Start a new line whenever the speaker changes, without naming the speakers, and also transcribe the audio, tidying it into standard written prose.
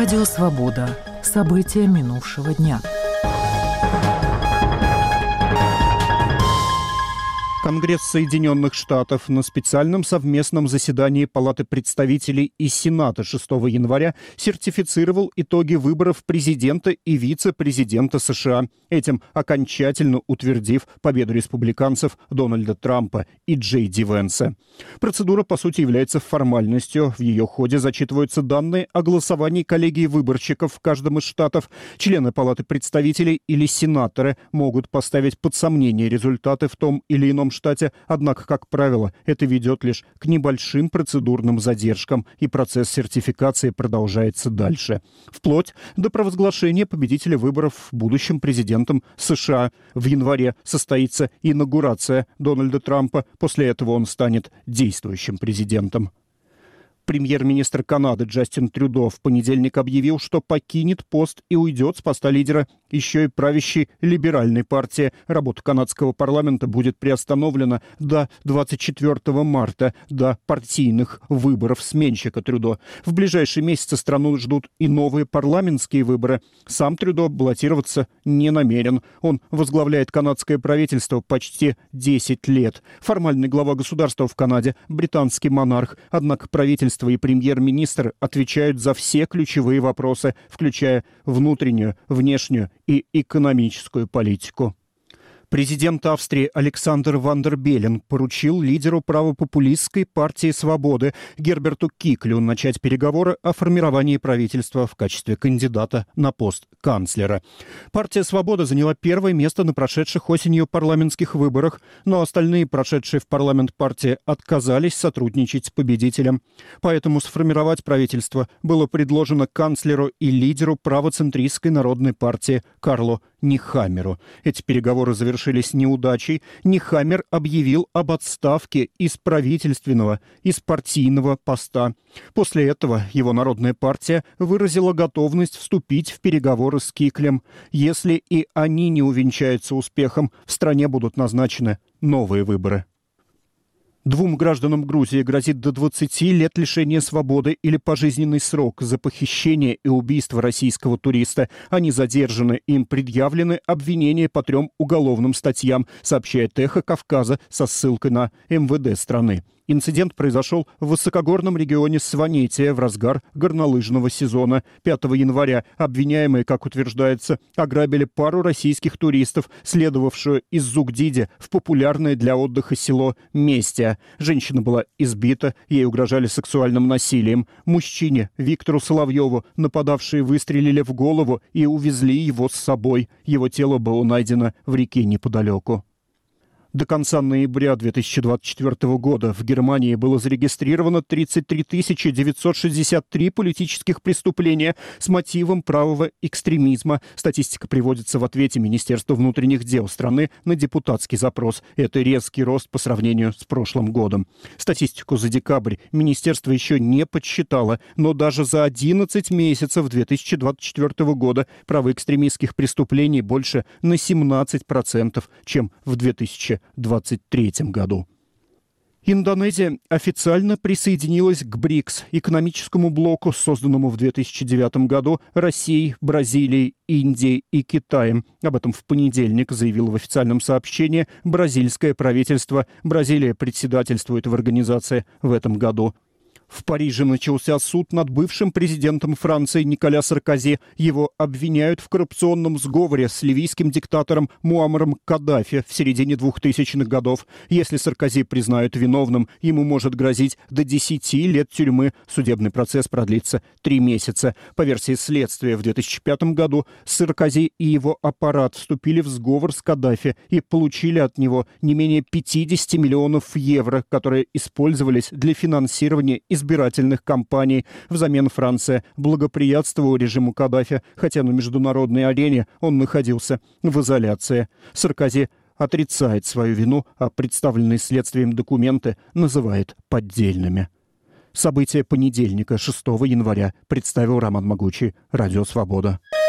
Радио «Свобода». События минувшего дня.
Конгресс Соединенных Штатов на специальном совместном заседании Палаты представителей и Сената 6 января сертифицировал итоги выборов президента и вице-президента США, этим окончательно утвердив победу республиканцев Дональда Трампа и Джей Ди Венса. Процедура, по сути, является формальностью. В ее ходе зачитываются данные о голосовании коллегии выборщиков в каждом из штатов. Члены Палаты представителей или сенаторы могут поставить под сомнение результаты в том или ином штате, однако, как правило, это ведет лишь к небольшим процедурным задержкам, и процесс сертификации продолжается дальше. Вплоть до провозглашения победителя выборов будущим президентом США. В январе состоится инаугурация Дональда Трампа. После этого он станет действующим президентом. Премьер-министр Канады Джастин Трюдо в понедельник объявил, что покинет пост и уйдет с поста лидера еще и правящей либеральной партии. Работа канадского парламента будет приостановлена до 24 марта, до партийных выборов сменщика Трюдо. В ближайшие месяцы страну ждут и новые парламентские выборы. Сам Трюдо баллотироваться не намерен. Он возглавляет канадское правительство почти 10 лет. Формальный глава государства в Канаде – британский монарх. Однако правительство и премьер-министр отвечают за все ключевые вопросы, включая внутреннюю, внешнюю и экономическую политику. Президент Австрии Александр Ван дер Беллен поручил лидеру правопопулистской партии «Свободы» Герберту Киклю начать переговоры о формировании правительства в качестве кандидата на пост канцлера. Партия «Свобода» заняла первое место на прошедших осенью парламентских выборах, но остальные прошедшие в парламент партии отказались сотрудничать с победителем. Поэтому сформировать правительство было предложено канцлеру и лидеру правоцентристской народной партии Карлу Нехаммеру. Эти переговоры завершились неудачей. Нехаммер объявил об отставке из правительственного, из партийного поста. После этого его народная партия выразила готовность вступить в переговоры с Киклем. Если и они не увенчаются успехом, в стране будут назначены новые выборы. Двум гражданам Грузии грозит до 20 лет лишения свободы или пожизненный срок за похищение и убийство российского туриста. Они задержаны, им предъявлены обвинения по 3 уголовным статьям, сообщает «Эхо Кавказа» со ссылкой на МВД страны. Инцидент произошел в высокогорном регионе Сванетия в разгар горнолыжного сезона. 5 января обвиняемые, как утверждается, ограбили пару российских туристов, следовавшую из Зугдиди в популярное для отдыха село Местия. Женщина была избита, ей угрожали сексуальным насилием. Мужчине Виктору Соловьеву нападавшие выстрелили в голову и увезли его с собой. Его тело было найдено в реке неподалеку. До конца ноября 2024 года в Германии было зарегистрировано 33 963 политических преступления с мотивом правого экстремизма. Статистика приводится в ответе Министерства внутренних дел страны на депутатский запрос. Это резкий рост по сравнению с прошлым годом. Статистику за декабрь министерство еще не подсчитало, но даже за 11 месяцев 2024 года правоэкстремистских преступлений больше на 17%, чем в 2023 году. Индонезия официально присоединилась к БРИКС, экономическому блоку, созданному в 2009 году Россией, Бразилией, Индией и Китаем. Об этом в понедельник заявило в официальном сообщении бразильское правительство. Бразилия председательствует в организации в этом году. В Париже начался суд над бывшим президентом Франции Николя Саркози. Его обвиняют в коррупционном сговоре с ливийским диктатором Муаммаром Каддафи в середине 2000-х годов. Если Саркози признают виновным, ему может грозить до 10 лет тюрьмы. Судебный процесс продлится 3 месяца. По версии следствия, в 2005 году Саркози и его аппарат вступили в сговор с Каддафи и получили от него не менее 50 миллионов евро, которые использовались для финансирования избирательных кампаний. Взамен Франция благоприятствовала режиму Каддафи, хотя на международной арене он находился в изоляции. Саркози отрицает свою вину, а представленные следствием документы называет поддельными. События понедельника, 6 января, представил Роман Могучий, Радио «Свобода».